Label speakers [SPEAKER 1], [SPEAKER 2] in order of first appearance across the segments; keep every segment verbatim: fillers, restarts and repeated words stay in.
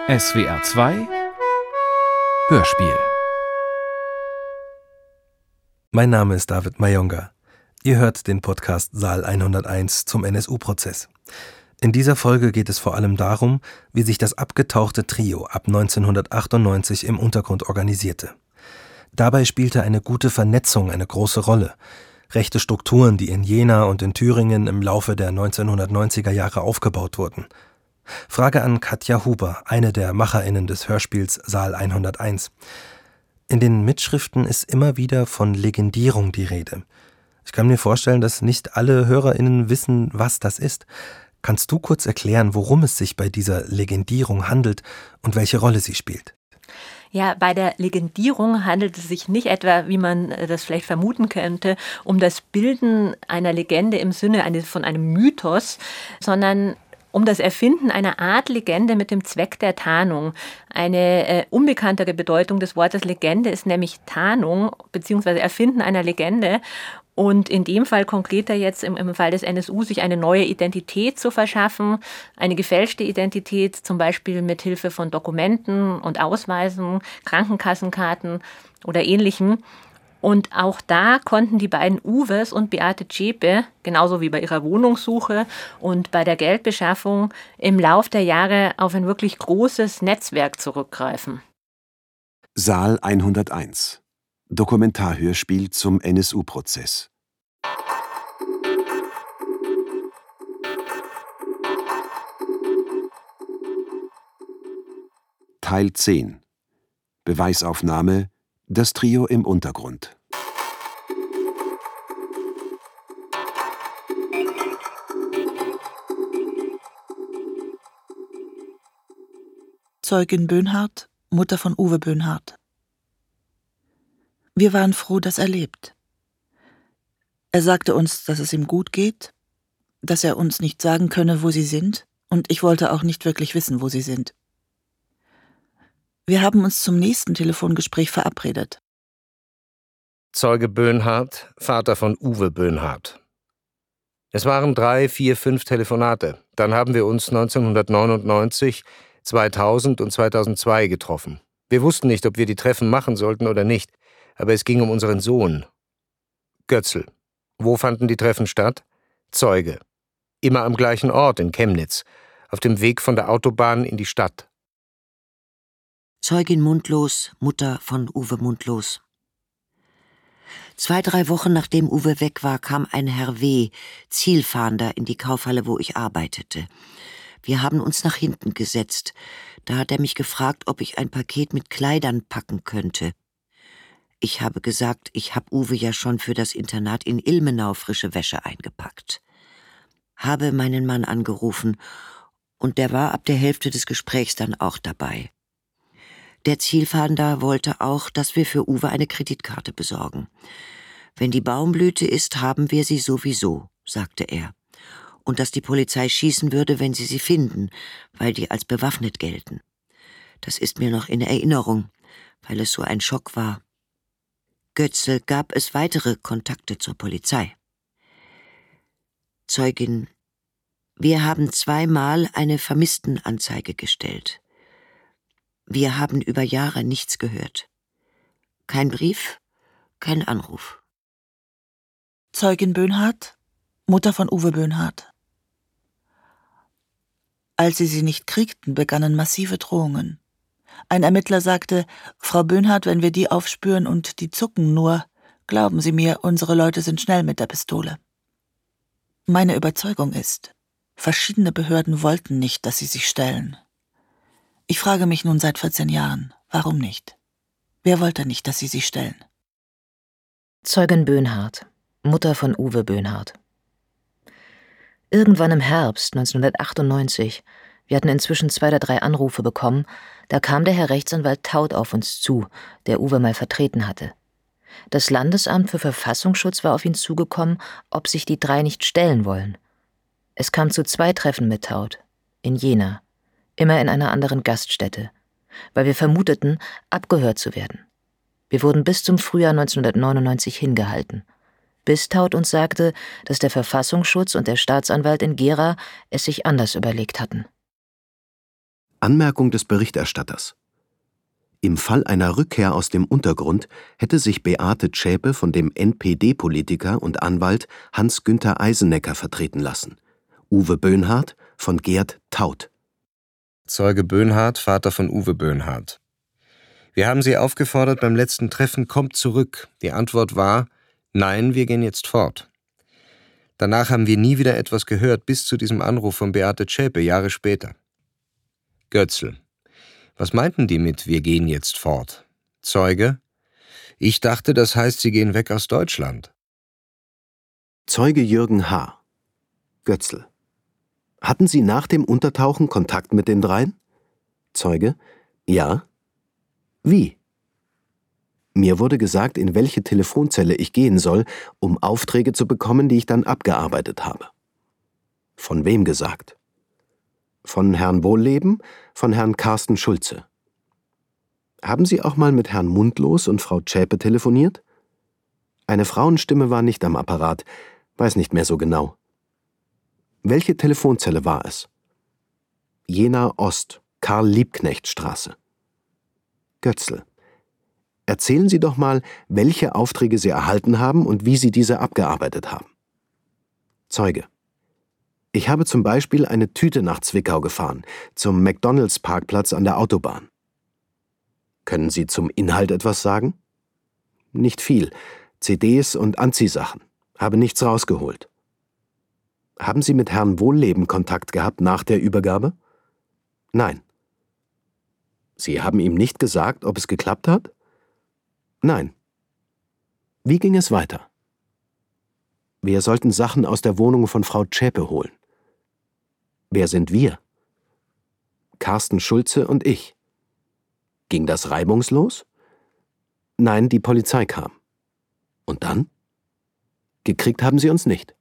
[SPEAKER 1] S W R zwei Hörspiel.
[SPEAKER 2] Mein Name ist David Mayonga. Ihr hört den Podcast Saal hunderteins zum N S U-Prozess. In dieser Folge geht es vor allem darum, wie sich das abgetauchte Trio ab neunzehnhundertachtundneunzig im Untergrund organisierte. Dabei spielte eine gute Vernetzung eine große Rolle. Rechte Strukturen, die in Jena und in Thüringen im Laufe der neunzehnhundertneunziger Jahre aufgebaut wurden. Frage an Katja Huber, eine der MacherInnen des Hörspiels Saal hunderteins. In den Mitschriften ist immer wieder von Legendierung die Rede. Ich kann mir vorstellen, dass nicht alle HörerInnen wissen, was das ist. Kannst du kurz erklären, worum es sich bei dieser Legendierung handelt und welche Rolle sie spielt?
[SPEAKER 3] Ja, bei der Legendierung handelt es sich nicht etwa, wie man das vielleicht vermuten könnte, um das Bilden einer Legende im Sinne eines, von einem Mythos, sondern um das Erfinden einer Art Legende mit dem Zweck der Tarnung. Eine äh, unbekanntere Bedeutung des Wortes Legende ist nämlich Tarnung bzw. Erfinden einer Legende. Und in dem Fall konkreter jetzt im, im Fall des N S U, sich eine neue Identität zu verschaffen, eine gefälschte Identität, zum Beispiel mit Hilfe von Dokumenten und Ausweisen, Krankenkassenkarten oder Ähnlichem. Und auch da konnten die beiden Uwes und Beate Zschäpe, genauso wie bei ihrer Wohnungssuche und bei der Geldbeschaffung, im Lauf der Jahre auf ein wirklich großes Netzwerk zurückgreifen.
[SPEAKER 4] Saal hunderteins. Dokumentarhörspiel zum N S U-Prozess. Teil zehn. Beweisaufnahme: Das Trio im Untergrund.
[SPEAKER 5] Zeugin Böhnhardt, Mutter von Uwe Böhnhardt. Wir waren froh, dass er lebt. Er sagte uns, dass es ihm gut geht, dass er uns nicht sagen könne, wo sie sind, und ich wollte auch nicht wirklich wissen, wo sie sind. Wir haben uns zum nächsten Telefongespräch verabredet.
[SPEAKER 6] Zeuge Böhnhardt, Vater von Uwe Böhnhardt. Es waren drei, vier, fünf Telefonate. Dann haben wir uns neunzehnhundertneunundneunzig, zweitausend und zweitausendzwei getroffen. Wir wussten nicht, ob wir die Treffen machen sollten oder nicht. Aber es ging um unseren Sohn. Götzl. Wo fanden die Treffen statt? Zeuge. Immer am gleichen Ort in Chemnitz, auf dem Weg von der Autobahn in die Stadt.
[SPEAKER 7] Zeugin Mundlos, Mutter von Uwe Mundlos. Zwei, drei Wochen nachdem Uwe weg war, kam ein Herr W., Zielfahnder, in die Kaufhalle, wo ich arbeitete. Wir haben uns nach hinten gesetzt. Da hat er mich gefragt, ob ich ein Paket mit Kleidern packen könnte. Ich habe gesagt, ich habe Uwe ja schon für das Internat in Ilmenau frische Wäsche eingepackt. Habe meinen Mann angerufen und der war ab der Hälfte des Gesprächs dann auch dabei. Der Zielfahnder wollte auch, dass wir für Uwe eine Kreditkarte besorgen. Wenn die Baumblüte ist, haben wir sie sowieso, sagte er. Und dass die Polizei schießen würde, wenn sie sie finden, weil die als bewaffnet gelten. Das ist mir noch in Erinnerung, weil es so ein Schock war. Götzl gab es weitere Kontakte zur Polizei. Zeugin: Wir haben zweimal eine Vermisstenanzeige gestellt. Wir haben über Jahre nichts gehört. Kein Brief, kein Anruf.
[SPEAKER 5] Zeugin Böhnhardt, Mutter von Uwe Böhnhardt. Als sie sie nicht kriegten, begannen massive Drohungen. Ein Ermittler sagte: Frau Böhnhardt, wenn wir die aufspüren und die zucken nur, glauben Sie mir, unsere Leute sind schnell mit der Pistole. Meine Überzeugung ist, verschiedene Behörden wollten nicht, dass sie sich stellen. Ich frage mich nun seit vierzehn Jahren, warum nicht? Wer wollte nicht, dass sie sich stellen?
[SPEAKER 8] Zeugin Böhnhardt, Mutter von Uwe Böhnhardt. Irgendwann im Herbst neunzehnhundertachtundneunzig, wir hatten inzwischen zwei oder drei Anrufe bekommen, da kam der Herr Rechtsanwalt Taut auf uns zu, der Uwe mal vertreten hatte. Das Landesamt für Verfassungsschutz war auf ihn zugekommen, ob sich die drei nicht stellen wollen. Es kam zu zwei Treffen mit Taut, in Jena, immer in einer anderen Gaststätte, weil wir vermuteten, abgehört zu werden. Wir wurden bis zum Frühjahr neunzehnhundertneunundneunzig hingehalten, bis Taut uns sagte, dass der Verfassungsschutz und der Staatsanwalt in Gera es sich anders überlegt hatten.
[SPEAKER 4] Anmerkung des Berichterstatters: Im Fall einer Rückkehr aus dem Untergrund hätte sich Beate Zschäpe von dem N P D-Politiker und Anwalt Hans-Günther Eisenecker vertreten lassen. Uwe Böhnhardt von Gerd Taut.
[SPEAKER 6] Zeuge Böhnhardt, Vater von Uwe Böhnhardt. Wir haben Sie aufgefordert beim letzten Treffen, kommt zurück. Die Antwort war, nein, wir gehen jetzt fort. Danach haben wir nie wieder etwas gehört, bis zu diesem Anruf von Beate Zschäpe, Jahre später. Götzl. Was meinten die mit wir gehen jetzt fort? Zeuge. Ich dachte, das heißt, Sie gehen weg aus Deutschland.
[SPEAKER 4] Zeuge Jürgen H. Götzl. Hatten Sie nach dem Untertauchen Kontakt mit den dreien? Zeuge. Ja. Wie? Mir wurde gesagt, in welche Telefonzelle ich gehen soll, um Aufträge zu bekommen, die ich dann abgearbeitet habe. Von wem gesagt? Von Herrn Wohlleben, von Herrn Carsten Schulze. Haben Sie auch mal mit Herrn Mundlos und Frau Zschäpe telefoniert? Eine Frauenstimme war nicht am Apparat, weiß nicht mehr so genau. Welche Telefonzelle war es? Jena Ost, Karl-Liebknecht-Straße. Götzl. Erzählen Sie doch mal, welche Aufträge Sie erhalten haben und wie Sie diese abgearbeitet haben. Zeuge. Ich habe zum Beispiel eine Tüte nach Zwickau gefahren, zum McDonalds-Parkplatz an der Autobahn. Können Sie zum Inhalt etwas sagen? Nicht viel. C Ds und Anziehsachen. Habe nichts rausgeholt. Haben Sie mit Herrn Wohlleben Kontakt gehabt nach der Übergabe? Nein. Sie haben ihm nicht gesagt, ob es geklappt hat? Nein. Wie ging es weiter? Wir sollten Sachen aus der Wohnung von Frau Zschäpe holen. Wer sind wir? Carsten Schulze und ich. Ging das reibungslos? Nein, die Polizei kam. Und dann? Gekriegt haben sie uns nicht.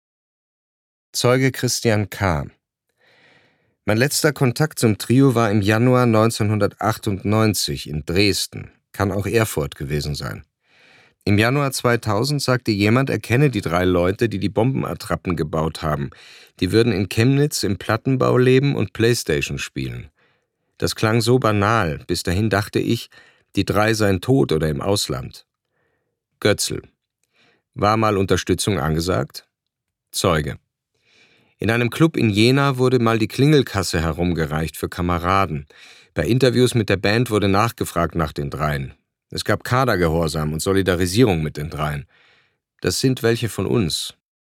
[SPEAKER 6] Zeuge Christian K. Mein letzter Kontakt zum Trio war im Januar neunzehnhundertachtundneunzig in Dresden. Kann auch Erfurt gewesen sein. Im Januar zweitausend sagte jemand, er kenne die drei Leute, die die Bombenattrappen gebaut haben. Die würden in Chemnitz im Plattenbau leben und Playstation spielen. Das klang so banal, bis dahin dachte ich, die drei seien tot oder im Ausland. Götzl. War mal Unterstützung angesagt? Zeuge. In einem Club in Jena wurde mal die Klingelkasse herumgereicht für Kameraden. Bei Interviews mit der Band wurde nachgefragt nach den dreien. Es gab Kadergehorsam und Solidarisierung mit den dreien. Das sind welche von uns.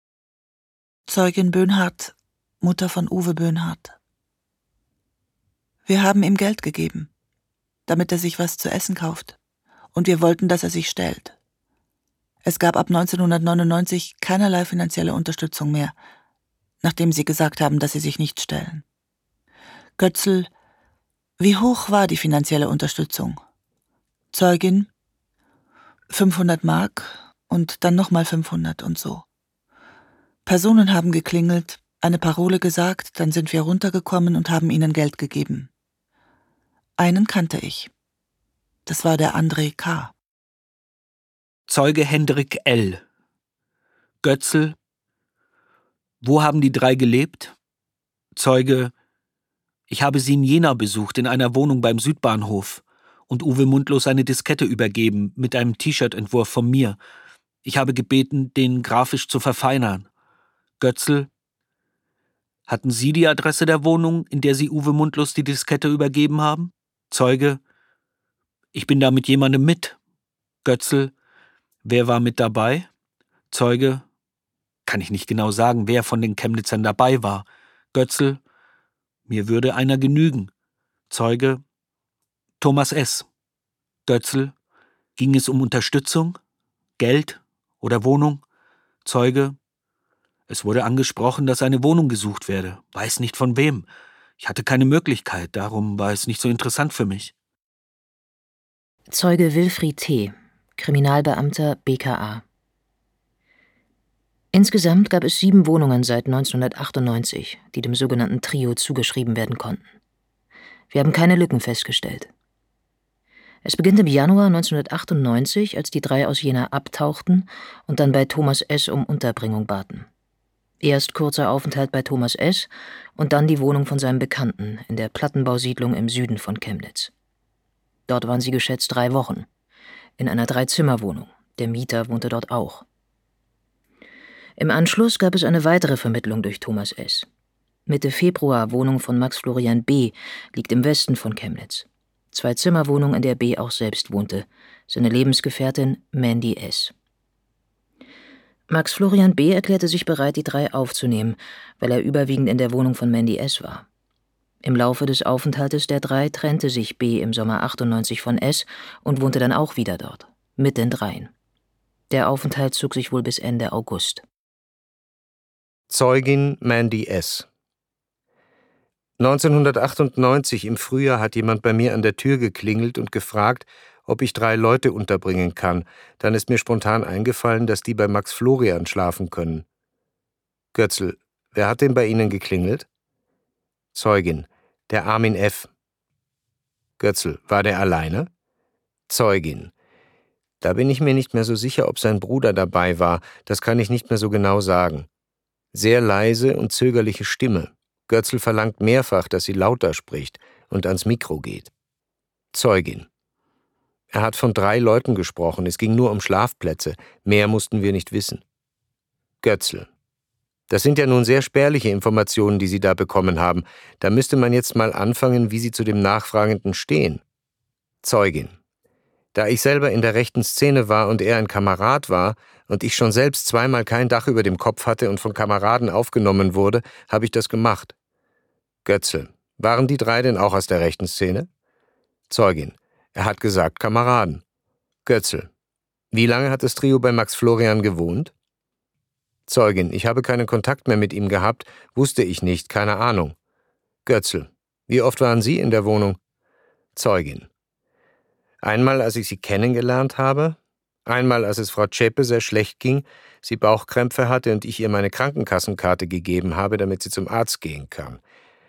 [SPEAKER 5] Zeugin Böhnhardt, Mutter von Uwe Böhnhardt. Wir haben ihm Geld gegeben, damit er sich was zu essen kauft. Und wir wollten, dass er sich stellt. Es gab ab neunzehnhundertneunundneunzig keinerlei finanzielle Unterstützung mehr, nachdem sie gesagt haben, dass sie sich nicht stellen. Götzl, wie hoch war die finanzielle Unterstützung? Zeugin, fünfhundert Mark und dann nochmal fünfhundert und so. Personen haben geklingelt, eine Parole gesagt, dann sind wir runtergekommen und haben ihnen Geld gegeben. Einen kannte ich. Das war der André K.
[SPEAKER 9] Zeuge Hendrik L. Götzl. Wo haben die drei gelebt? Zeuge. Ich habe sie in Jena besucht, in einer Wohnung beim Südbahnhof. Und Uwe Mundlos eine Diskette übergeben, mit einem T-Shirt-Entwurf von mir. Ich habe gebeten, den grafisch zu verfeinern. Götzl. Hatten Sie die Adresse der Wohnung, in der Sie Uwe Mundlos die Diskette übergeben haben? Zeuge. Ich bin da mit jemandem mit. Götzl. Wer war mit dabei? Zeuge. Kann ich nicht genau sagen, wer von den Chemnitzern dabei war. Götzl. Mir würde einer genügen. Zeuge. Thomas S. Götzl. Ging es um Unterstützung? Geld oder Wohnung? Zeuge. Es wurde angesprochen, dass eine Wohnung gesucht werde. Weiß nicht von wem. Ich hatte keine Möglichkeit, darum war es nicht so interessant für mich.
[SPEAKER 8] Zeuge Wilfried T., Kriminalbeamter B K A. Insgesamt gab es sieben Wohnungen seit neunzehnhundertachtundneunzig, die dem sogenannten Trio zugeschrieben werden konnten. Wir haben keine Lücken festgestellt. Es beginnt im Januar neunzehnhundertachtundneunzig, als die drei aus Jena abtauchten und dann bei Thomas S. um Unterbringung baten. Erst kurzer Aufenthalt bei Thomas S. und dann die Wohnung von seinem Bekannten in der Plattenbausiedlung im Süden von Chemnitz. Dort waren sie geschätzt drei Wochen. In einer Dreizimmerwohnung. Der Mieter wohnte dort auch. Im Anschluss gab es eine weitere Vermittlung durch Thomas S. Mitte Februar Wohnung von Max Florian B. liegt im Westen von Chemnitz. Zwei-Zimmer-Wohnung, in der B. auch selbst wohnte. Seine Lebensgefährtin Mandy S. Max Florian B. erklärte sich bereit, die drei aufzunehmen, weil er überwiegend in der Wohnung von Mandy S. war. Im Laufe des Aufenthaltes der drei trennte sich B. im Sommer achtundneunzig von S. und wohnte dann auch wieder dort, mit den dreien. Der Aufenthalt zog sich wohl bis Ende August.
[SPEAKER 6] Zeugin Mandy S. neunzehnhundertachtundneunzig im Frühjahr hat jemand bei mir an der Tür geklingelt und gefragt, ob ich drei Leute unterbringen kann. Dann ist mir spontan eingefallen, dass die bei Max Florian schlafen können. Götzl, wer hat denn bei Ihnen geklingelt? Zeugin, der Armin F. Götzl, war der alleine? Zeugin, da bin ich mir nicht mehr so sicher, ob sein Bruder dabei war. Das kann ich nicht mehr so genau sagen. Sehr leise und zögerliche Stimme. Götzl verlangt mehrfach, dass sie lauter spricht und ans Mikro geht. Zeugin. Er hat von drei Leuten gesprochen, es ging nur um Schlafplätze, mehr mussten wir nicht wissen. Götzl. Das sind ja nun sehr spärliche Informationen, die Sie da bekommen haben. Da müsste man jetzt mal anfangen, wie Sie zu dem Nachfragenden stehen. Zeugin. Da ich selber in der rechten Szene war und er ein Kamerad war und ich schon selbst zweimal kein Dach über dem Kopf hatte und von Kameraden aufgenommen wurde, habe ich das gemacht. Götzl. Waren die drei denn auch aus der rechten Szene? Zeugin. Er hat gesagt Kameraden. Götzl. Wie lange hat das Trio bei Max Florian gewohnt? Zeugin. Ich habe keinen Kontakt mehr mit ihm gehabt, wusste ich nicht, keine Ahnung. Götzl. Wie oft waren Sie in der Wohnung? Zeugin. Einmal, als ich Sie kennengelernt habe, einmal, als es Frau Zschäpe sehr schlecht ging, sie Bauchkrämpfe hatte und ich ihr meine Krankenkassenkarte gegeben habe, damit sie zum Arzt gehen kann.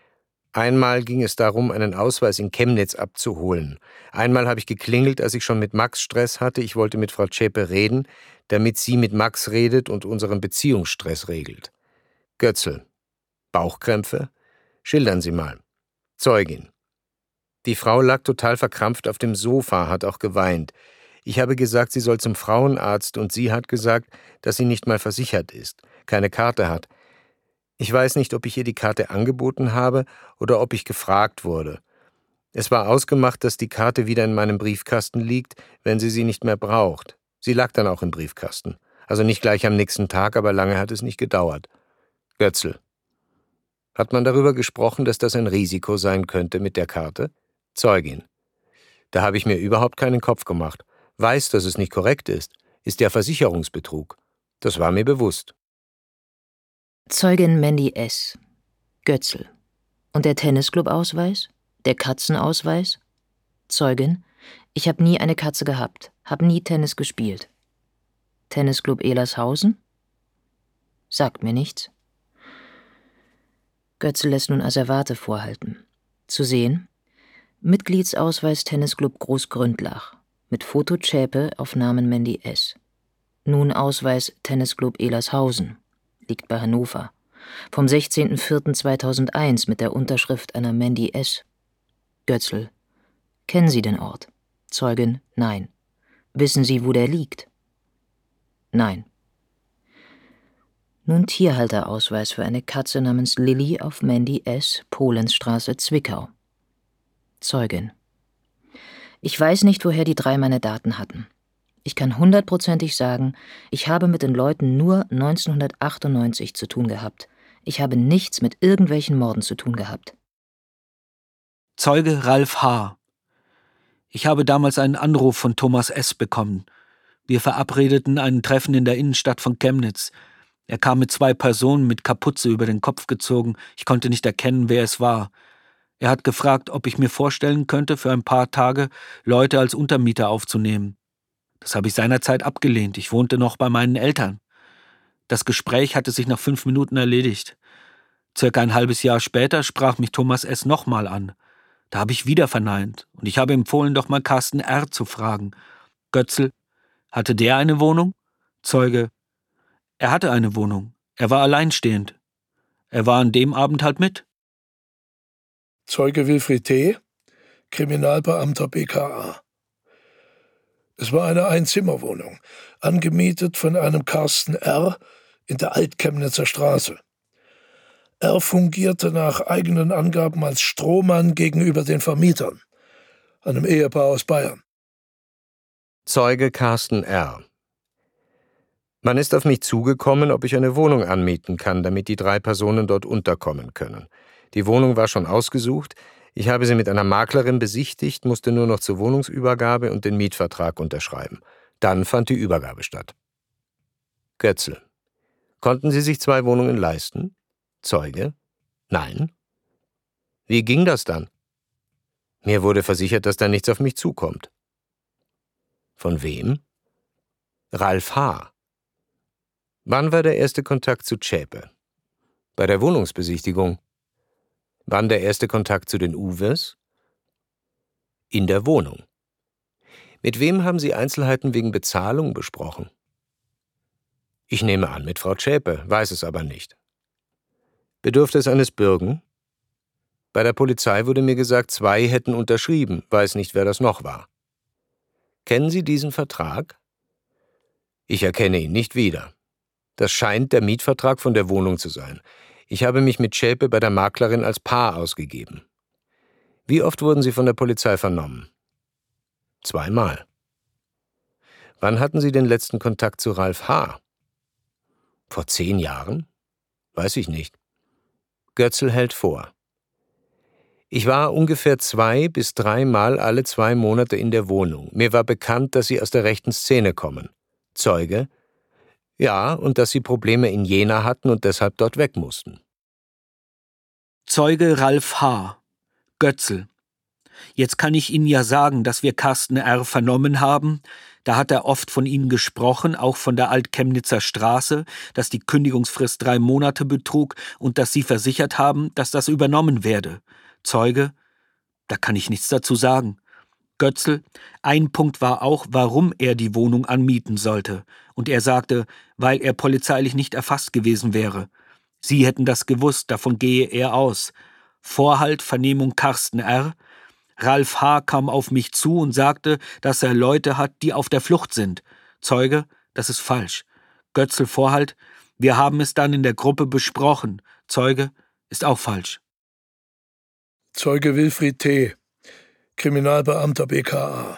[SPEAKER 6] Einmal ging es darum, einen Ausweis in Chemnitz abzuholen. Einmal habe ich geklingelt, als ich schon mit Max Stress hatte. Ich wollte mit Frau Zschäpe reden, damit sie mit Max redet und unseren Beziehungsstress regelt. Götzl. Bauchkrämpfe? Schildern Sie mal. Zeugin. Die Frau lag total verkrampft auf dem Sofa, hat auch geweint. Ich habe gesagt, sie soll zum Frauenarzt und sie hat gesagt, dass sie nicht mal versichert ist, keine Karte hat. Ich weiß nicht, ob ich ihr die Karte angeboten habe oder ob ich gefragt wurde. Es war ausgemacht, dass die Karte wieder in meinem Briefkasten liegt, wenn sie sie nicht mehr braucht. Sie lag dann auch im Briefkasten. Also nicht gleich am nächsten Tag, aber lange hat es nicht gedauert. Götzl. Hat man darüber gesprochen, dass das ein Risiko sein könnte mit der Karte? Zeugin. Da habe ich mir überhaupt keinen Kopf gemacht. Weiß, dass es nicht korrekt ist. Ist ja Versicherungsbetrug. Das war mir bewusst.
[SPEAKER 8] Zeugin Mandy S. Götzl. Und der Tennisclub-Ausweis? Der Katzenausweis? Zeugin. Ich habe nie eine Katze gehabt, habe nie Tennis gespielt. Tennisclub Ehlershausen? Sagt mir nichts. Götzl lässt nun Asservate vorhalten. Zu sehen: Mitgliedsausweis Tennisclub Großgründlach mit Foto Zschäpe auf Namen Mandy S. Nun Ausweis Tennisclub Ehlershausen, liegt bei Hannover, vom sechzehnten vierten zweitausendeins mit der Unterschrift einer Mandy S. Götzl. Kennen Sie den Ort? Zeugin. Nein. Wissen Sie, wo der liegt? Nein. Nun Tierhalterausweis für eine Katze namens Lilly auf Mandy S., Polensstraße, Zwickau. Zeugin. Ich weiß nicht, woher die drei meine Daten hatten. Ich kann hundertprozentig sagen, ich habe mit den Leuten nur neunzehnhundertachtundneunzig zu tun gehabt. Ich habe nichts mit irgendwelchen Morden zu tun gehabt.
[SPEAKER 9] Zeuge Ralf H. Ich habe damals einen Anruf von Thomas S. bekommen. Wir verabredeten ein Treffen in der Innenstadt von Chemnitz. Er kam mit zwei Personen mit Kapuze über den Kopf gezogen. Ich konnte nicht erkennen, wer es war. Er hat gefragt, ob ich mir vorstellen könnte, für ein paar Tage Leute als Untermieter aufzunehmen. Das habe ich seinerzeit abgelehnt. Ich wohnte noch bei meinen Eltern. Das Gespräch hatte sich nach fünf Minuten erledigt. Circa ein halbes Jahr später sprach mich Thomas S. nochmal an. Da habe ich wieder verneint und ich habe empfohlen, doch mal Carsten R. zu fragen. Götzl. Hatte der eine Wohnung? Zeuge. Er hatte eine Wohnung. Er war alleinstehend. Er war an dem Abend halt mit.
[SPEAKER 10] Zeuge Wilfried T., Kriminalbeamter B K A. Es war eine Einzimmerwohnung, angemietet von einem Carsten R. in der Altchemnitzer Straße. Er fungierte nach eigenen Angaben als Strohmann gegenüber den Vermietern, einem Ehepaar aus Bayern.
[SPEAKER 6] Zeuge Carsten R. Man ist auf mich zugekommen, ob ich eine Wohnung anmieten kann, damit die drei Personen dort unterkommen können. Die Wohnung war schon ausgesucht. Ich habe sie mit einer Maklerin besichtigt, musste nur noch zur Wohnungsübergabe und den Mietvertrag unterschreiben. Dann fand die Übergabe statt. Götzl. Konnten Sie sich zwei Wohnungen leisten? Zeuge. Nein. Wie ging das dann? Mir wurde versichert, dass da nichts auf mich zukommt. Von wem? Ralf H. Wann war der erste Kontakt zu Zschäpe? Bei der Wohnungsbesichtigung. Wann der erste Kontakt zu den Uwes? In der Wohnung. Mit wem haben Sie Einzelheiten wegen Bezahlung besprochen? Ich nehme an, mit Frau Zschäpe, weiß es aber nicht. Bedurfte es eines Bürgen? Bei der Polizei wurde mir gesagt, zwei hätten unterschrieben, weiß nicht, wer das noch war. Kennen Sie diesen Vertrag? Ich erkenne ihn nicht wieder. Das scheint der Mietvertrag von der Wohnung zu sein. Ich habe mich mit Zschäpe bei der Maklerin als Paar ausgegeben. Wie oft wurden Sie von der Polizei vernommen? Zweimal. Wann hatten Sie den letzten Kontakt zu Ralf H.? Vor zehn Jahren? Weiß ich nicht. Götzl hält vor. Ich war ungefähr zwei bis dreimal alle zwei Monate in der Wohnung. Mir war bekannt, dass Sie aus der rechten Szene kommen. Zeuge. Ja, und dass Sie Probleme in Jena hatten und deshalb dort weg mussten.
[SPEAKER 9] Zeuge Ralf H. Götzl. Jetzt kann ich Ihnen ja sagen, dass wir Carsten R. vernommen haben. Da hat er oft von Ihnen gesprochen, auch von der Altchemnitzer Straße, dass die Kündigungsfrist drei Monate betrug und dass Sie versichert haben, dass das übernommen werde. Zeuge. Da kann ich nichts dazu sagen. Götzl, ein Punkt war auch, warum er die Wohnung anmieten sollte. Und er sagte, weil er polizeilich nicht erfasst gewesen wäre. Sie hätten das gewusst, davon gehe er aus. Vorhalt, Vernehmung Carsten R. Ralf H. kam auf mich zu und sagte, dass er Leute hat, die auf der Flucht sind. Zeuge, das ist falsch. Götzl, Vorhalt, wir haben es dann in der Gruppe besprochen. Zeuge, ist auch falsch.
[SPEAKER 10] Zeuge Wilfried T., Kriminalbeamter B K A.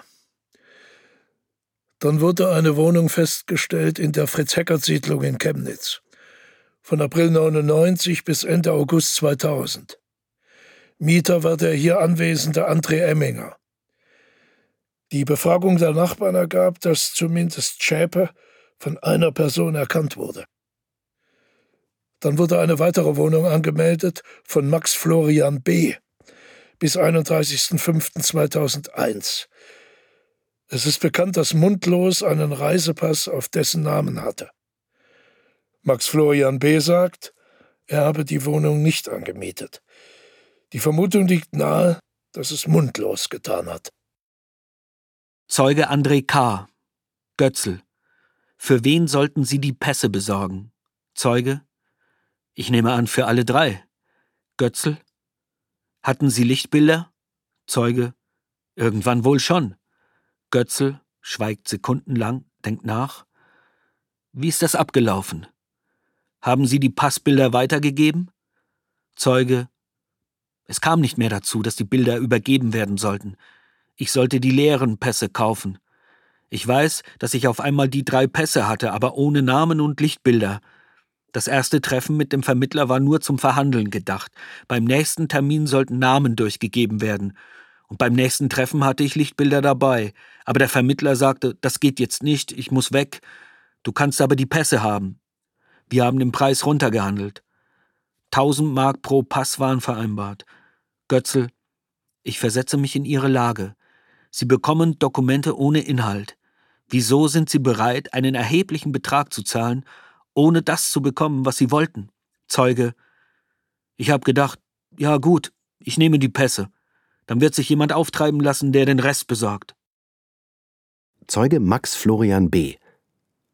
[SPEAKER 10] Dann wurde eine Wohnung festgestellt in der Fritz-Heckert-Siedlung in Chemnitz. Von April neunundneunzig bis Ende August zweitausend. Mieter war der hier anwesende André Emminger. Die Befragung der Nachbarn ergab, dass zumindest Zschäpe von einer Person erkannt wurde. Dann wurde eine weitere Wohnung angemeldet von Max Florian B. bis einunddreißigsten fünften zweitausendeins. Es ist bekannt, dass Mundlos einen Reisepass auf dessen Namen hatte. Max Florian B. sagt, er habe die Wohnung nicht angemietet. Die Vermutung liegt nahe, dass es Mundlos getan hat.
[SPEAKER 9] Zeuge André K. Götzl. Für wen sollten Sie die Pässe besorgen? Zeuge. Ich nehme an, für alle drei. Götzl. Hatten Sie Lichtbilder? Zeuge. Irgendwann wohl schon. Götzl schweigt sekundenlang, denkt nach. Wie ist das abgelaufen? Haben Sie die Passbilder weitergegeben? Zeuge. Es kam nicht mehr dazu, dass die Bilder übergeben werden sollten. Ich sollte die leeren Pässe kaufen. Ich weiß, dass ich auf einmal die drei Pässe hatte, aber ohne Namen und Lichtbilder. Das erste Treffen mit dem Vermittler war nur zum Verhandeln gedacht. Beim nächsten Termin sollten Namen durchgegeben werden. Und beim nächsten Treffen hatte ich Lichtbilder dabei. Aber der Vermittler sagte, das geht jetzt nicht, ich muss weg. Du kannst aber die Pässe haben. Wir haben den Preis runtergehandelt. Tausend Mark pro Pass waren vereinbart. Götzl, ich versetze mich in Ihre Lage. Sie bekommen Dokumente ohne Inhalt. Wieso sind Sie bereit, einen erheblichen Betrag zu zahlen, ohne das zu bekommen, was Sie wollten? Zeuge, ich habe gedacht, ja gut, ich nehme die Pässe. Dann wird sich jemand auftreiben lassen, der den Rest besorgt.
[SPEAKER 4] Zeuge Max Florian B.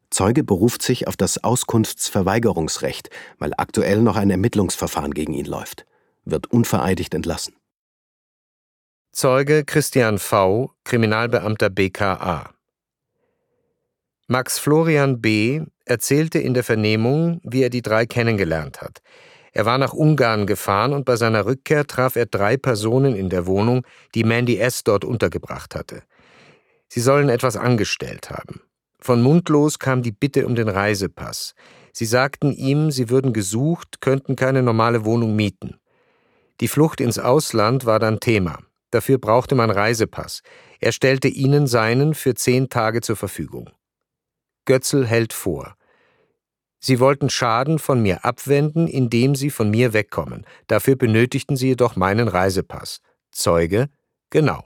[SPEAKER 4] Zeuge beruft sich auf das Auskunftsverweigerungsrecht, weil aktuell noch ein Ermittlungsverfahren gegen ihn läuft. Wird unvereidigt entlassen.
[SPEAKER 6] Zeuge Christian V., Kriminalbeamter B K A. Max Florian B. erzählte in der Vernehmung, wie er die drei kennengelernt hat. Er war nach Ungarn gefahren und bei seiner Rückkehr traf er drei Personen in der Wohnung, die Mandy S. dort untergebracht hatte. Sie sollen etwas angestellt haben. Von Mundlos kam die Bitte um den Reisepass. Sie sagten ihm, sie würden gesucht, könnten keine normale Wohnung mieten. Die Flucht ins Ausland war dann Thema. Dafür brauchte man Reisepass. Er stellte ihnen seinen für zehn Tage zur Verfügung. Götzl hält vor: Sie wollten Schaden von mir abwenden, indem sie von mir wegkommen. Dafür benötigten sie jedoch meinen Reisepass. Zeuge: Genau.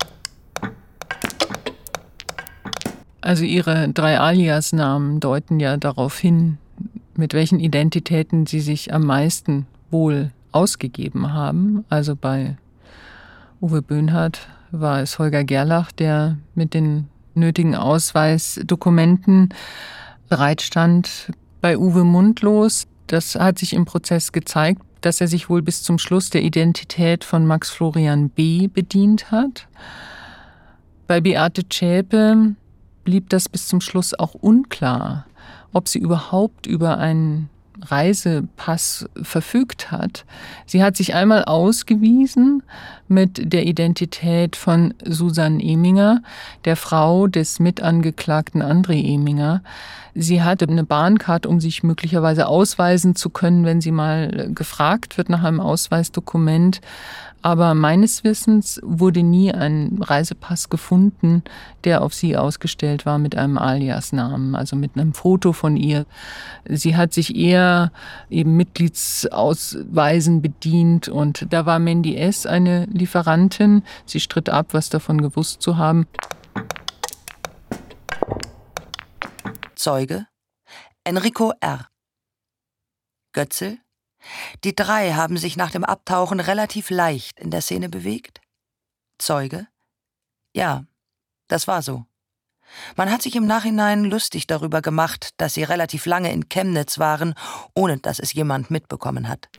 [SPEAKER 11] Also Ihre drei Alias-Namen deuten ja darauf hin, mit welchen Identitäten Sie sich am meisten wohl ausgegeben haben. Also bei Uwe Böhnhardt war es Holger Gerlach, der mit den nötigen Ausweisdokumenten bereitstand. Bei Uwe Mundlos, das hat sich im Prozess gezeigt, dass er sich wohl bis zum Schluss der Identität von Max Florian B. bedient hat. Bei Beate Zschäpe blieb das bis zum Schluss auch unklar, ob sie überhaupt über einen Reisepass verfügt hat. Sie hat sich einmal ausgewiesen mit der Identität von Susanne Eminger, der Frau des Mitangeklagten André Eminger. Sie hatte eine Bahncard, um sich möglicherweise ausweisen zu können, wenn sie mal gefragt wird nach einem Ausweisdokument. Aber meines Wissens wurde nie ein Reisepass gefunden, der auf sie ausgestellt war mit einem Aliasnamen, also mit einem Foto von ihr. Sie hat sich eher eben Mitgliedsausweisen bedient und da war Mandy S. eine Lieferantin. Sie stritt ab, was davon gewusst zu haben.
[SPEAKER 5] Zeuge Enrico R. Götzl: Die drei haben sich nach dem Abtauchen relativ leicht in der Szene bewegt. Zeuge: Ja, das war so. Man hat sich im Nachhinein lustig darüber gemacht, dass sie relativ lange in Chemnitz waren, ohne dass es jemand mitbekommen hat.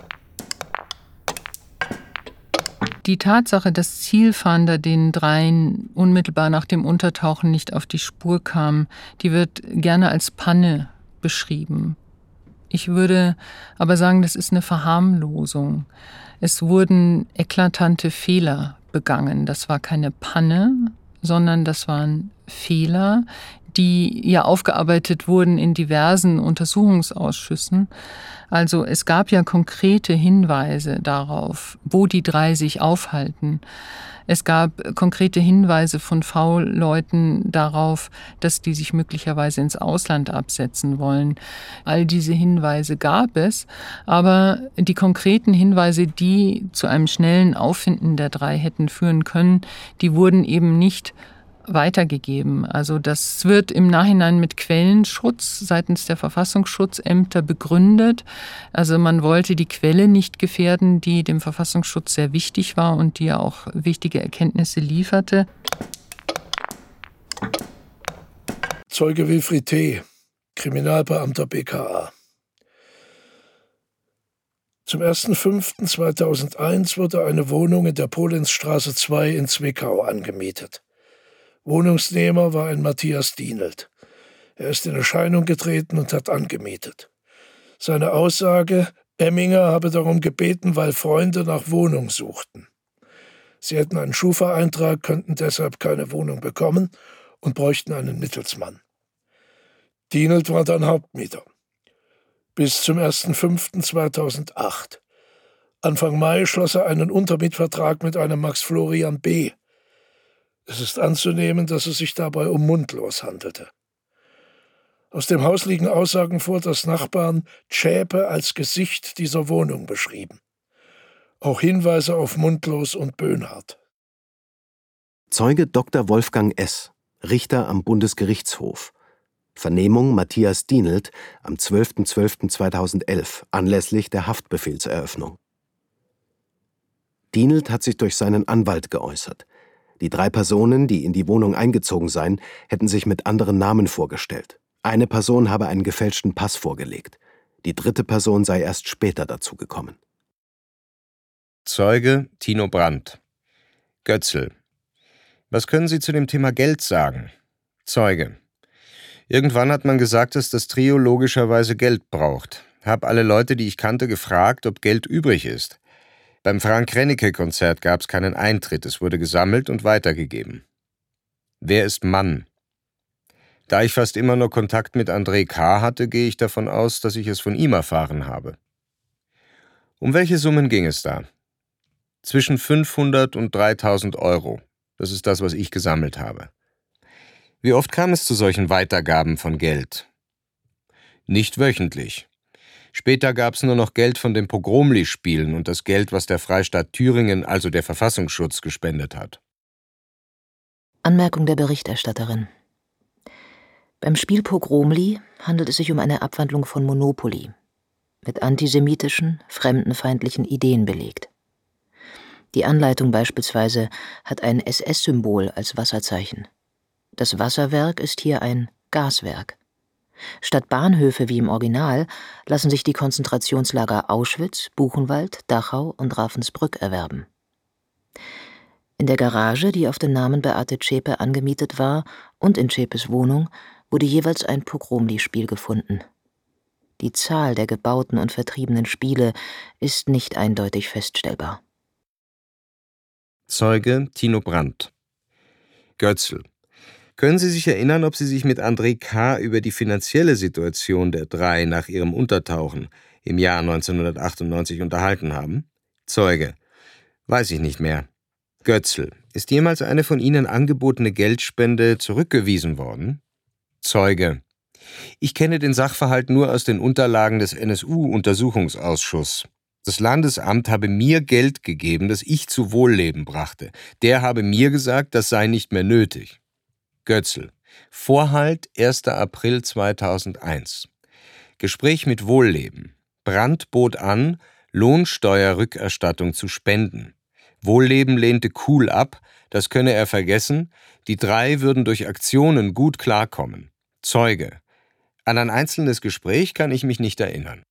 [SPEAKER 11] Die Tatsache, dass Zielfahnder den dreien unmittelbar nach dem Untertauchen nicht auf die Spur kamen, die wird gerne als Panne beschrieben. Ich würde aber sagen, das ist eine Verharmlosung. Es wurden eklatante Fehler begangen. Das war keine Panne, sondern das waren Fehler, die ja aufgearbeitet wurden in diversen Untersuchungsausschüssen. Also es gab ja konkrete Hinweise darauf, wo die drei sich aufhalten. Es gab konkrete Hinweise von V-Leuten darauf, dass die sich möglicherweise ins Ausland absetzen wollen. All diese Hinweise gab es, aber die konkreten Hinweise, die zu einem schnellen Auffinden der drei hätten führen können, die wurden eben nicht weitergegeben. Also das wird im Nachhinein mit Quellenschutz seitens der Verfassungsschutzämter begründet. Also man wollte die Quelle nicht gefährden, die dem Verfassungsschutz sehr wichtig war und die ja auch wichtige Erkenntnisse lieferte.
[SPEAKER 10] Zeuge Wilfried T., Kriminalbeamter B K A. Zum ersten fünften zweitausendeins wurde eine Wohnung in der Polenzstraße zwei in Zwickau angemietet. Wohnungsnehmer war ein Matthias Dienelt. Er ist in Erscheinung getreten und hat angemietet. Seine Aussage: Emminger habe darum gebeten, weil Freunde nach Wohnung suchten. Sie hätten einen Schufa-Eintrag, könnten deshalb keine Wohnung bekommen und bräuchten einen Mittelsmann. Dienelt war dann Hauptmieter. Bis zum ersten fünften zweitausendacht. Anfang Mai schloss er einen Untermietvertrag mit einem Max Florian B. Es ist anzunehmen, dass es sich dabei um Mundlos handelte. Aus dem Haus liegen Aussagen vor, dass Nachbarn Zschäpe als Gesicht dieser Wohnung beschrieben. Auch Hinweise auf Mundlos und Böhnhardt.
[SPEAKER 4] Zeuge Doktor Wolfgang S., Richter am Bundesgerichtshof. Vernehmung Matthias Dienelt am zwölften zwölften zweitausendelf anlässlich der Haftbefehlseröffnung. Dienelt hat sich durch seinen Anwalt geäußert. Die drei Personen, die in die Wohnung eingezogen seien, hätten sich mit anderen Namen vorgestellt. Eine Person habe einen gefälschten Pass vorgelegt. Die dritte Person sei erst später dazugekommen.
[SPEAKER 6] Zeuge Tino Brandt. Götzl. Was können Sie zu dem Thema Geld sagen? Zeuge. Irgendwann hat man gesagt, dass das Trio logischerweise Geld braucht. Hab alle Leute, die ich kannte, gefragt, ob Geld übrig ist. Beim Frank-Rennecke-Konzert gab es keinen Eintritt, es wurde gesammelt und weitergegeben. Wer ist Mann? Da ich fast immer nur Kontakt mit André K. hatte, gehe ich davon aus, dass ich es von ihm erfahren habe. Um welche Summen ging es da? Zwischen fünfhundert und dreitausend Euro. Das ist das, was ich gesammelt habe. Wie oft kam es zu solchen Weitergaben von Geld? Nicht wöchentlich. Später gab es nur noch Geld von den Pogromli-Spielen und das Geld, was der Freistaat Thüringen, also der Verfassungsschutz, gespendet hat.
[SPEAKER 8] Anmerkung der Berichterstatterin. Beim Spiel Pogromli handelt es sich um eine Abwandlung von Monopoly, mit antisemitischen, fremdenfeindlichen Ideen belegt. Die Anleitung beispielsweise hat ein S S-Symbol als Wasserzeichen. Das Wasserwerk ist hier ein Gaswerk. Statt Bahnhöfe wie im Original lassen sich die Konzentrationslager Auschwitz, Buchenwald, Dachau und Ravensbrück erwerben. In der Garage, die auf den Namen Beate Zschäpe angemietet war, und in Zschäpes Wohnung wurde jeweils ein Pogromli-Spiel gefunden. Die Zahl der gebauten und vertriebenen Spiele ist nicht eindeutig feststellbar.
[SPEAKER 6] Zeuge Tino Brandt. Götzl. Können Sie sich erinnern, ob Sie sich mit André K. über die finanzielle Situation der drei nach ihrem Untertauchen im Jahr neunzehnhundertachtundneunzig unterhalten haben? Zeuge. Weiß ich nicht mehr. Götzl. Ist jemals eine von Ihnen angebotene Geldspende zurückgewiesen worden? Zeuge. Ich kenne den Sachverhalt nur aus den Unterlagen des N S U-Untersuchungsausschusses. Das Landesamt habe mir Geld gegeben, das ich zu Wohlleben brachte. Der habe mir gesagt, das sei nicht mehr nötig. Götzl. Vorhalt erster April zweitausendeins. Gespräch mit Wohlleben. Brandt bot an, Lohnsteuerrückerstattung zu spenden. Wohlleben lehnte cool ab, das könne er vergessen, die drei würden durch Aktionen gut klarkommen. Zeuge. An ein einzelnes Gespräch kann ich mich nicht erinnern.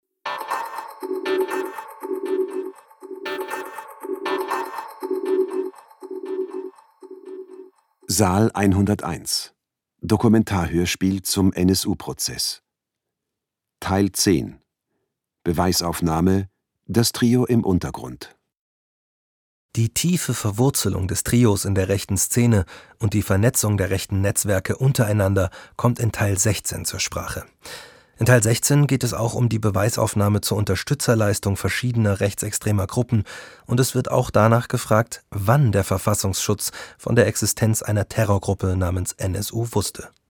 [SPEAKER 12] Saal hunderteins. Dokumentarhörspiel zum N S U-Prozess. Teil zehn. Beweisaufnahme: Das Trio im Untergrund.
[SPEAKER 2] Die tiefe Verwurzelung des Trios in der rechten Szene und die Vernetzung der rechten Netzwerke untereinander kommt in Teil sechzehn zur Sprache. In Teil sechzehn geht es auch um die Beweisaufnahme zur Unterstützerleistung verschiedener rechtsextremer Gruppen und es wird auch danach gefragt, wann der Verfassungsschutz von der Existenz einer Terrorgruppe namens N S U wusste.